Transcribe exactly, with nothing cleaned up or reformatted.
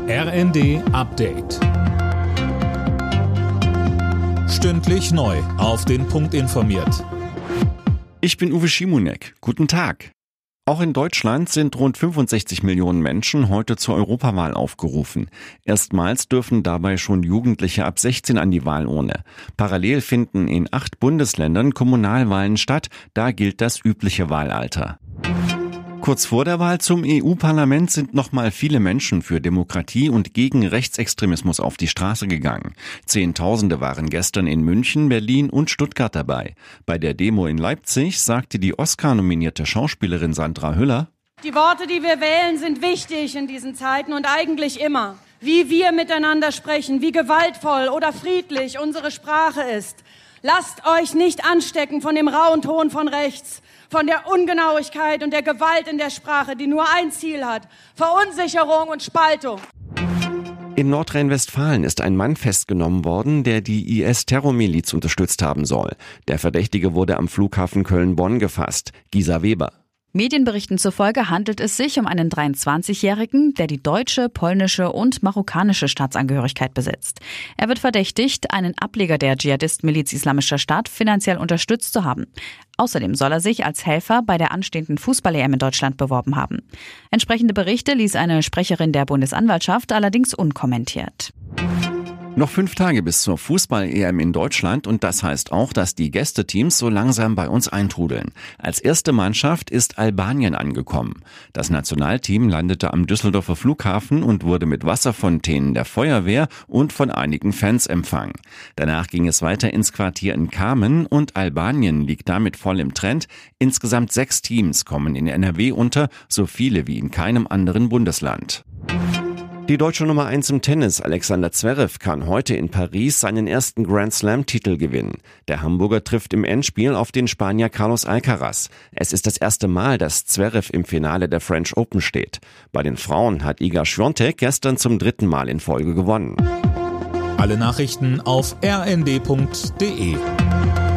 R N D Update. Stündlich neu auf den Punkt informiert. Ich bin Uwe Schimonek. Guten Tag. Auch in Deutschland sind rund fünfundsechzig Millionen Menschen heute zur Europawahl aufgerufen. Erstmals dürfen dabei schon Jugendliche ab sechzehn an die Wahlurne. Parallel finden in acht Bundesländern Kommunalwahlen statt. Da gilt das übliche Wahlalter. Kurz vor der Wahl zum E U-Parlament sind nochmal viele Menschen für Demokratie und gegen Rechtsextremismus auf die Straße gegangen. Zehntausende waren gestern in München, Berlin und Stuttgart dabei. Bei der Demo in Leipzig sagte die Oscar-nominierte Schauspielerin Sandra Hüller: Die Worte, die wir wählen, sind wichtig in diesen Zeiten und eigentlich immer. Wie wir miteinander sprechen, wie gewaltvoll oder friedlich unsere Sprache ist. Lasst euch nicht anstecken von dem rauen Ton von rechts, von der Ungenauigkeit und der Gewalt in der Sprache, die nur ein Ziel hat: Verunsicherung und Spaltung. In Nordrhein-Westfalen ist ein Mann festgenommen worden, der die I S-Terrormiliz unterstützt haben soll. Der Verdächtige wurde am Flughafen Köln-Bonn gefasst. Gisa Weber. Medienberichten zufolge handelt es sich um einen dreiundzwanzigjährigen, der die deutsche, polnische und marokkanische Staatsangehörigkeit besitzt. Er wird verdächtigt, einen Ableger der Dschihadist-Miliz Islamischer Staat finanziell unterstützt zu haben. Außerdem soll er sich als Helfer bei der anstehenden Fußball-E M in Deutschland beworben haben. Entsprechende Berichte ließ eine Sprecherin der Bundesanwaltschaft allerdings unkommentiert. Noch fünf Tage bis zur Fußball-E M in Deutschland und das heißt auch, dass die Gästeteams so langsam bei uns eintrudeln. Als erste Mannschaft ist Albanien angekommen. Das Nationalteam landete am Düsseldorfer Flughafen und wurde mit Wasserfontänen der Feuerwehr und von einigen Fans empfangen. Danach ging es weiter ins Quartier in Kamen und Albanien liegt damit voll im Trend. Insgesamt sechs Teams kommen in N R W unter, so viele wie in keinem anderen Bundesland. Die deutsche Nummer eins im Tennis, Alexander Zverev, kann heute in Paris seinen ersten Grand-Slam-Titel gewinnen. Der Hamburger trifft im Endspiel auf den Spanier Carlos Alcaraz. Es ist das erste Mal, dass Zverev im Finale der French Open steht. Bei den Frauen hat Iga Swiatek gestern zum dritten Mal in Folge gewonnen. Alle Nachrichten auf r n d punkt d e.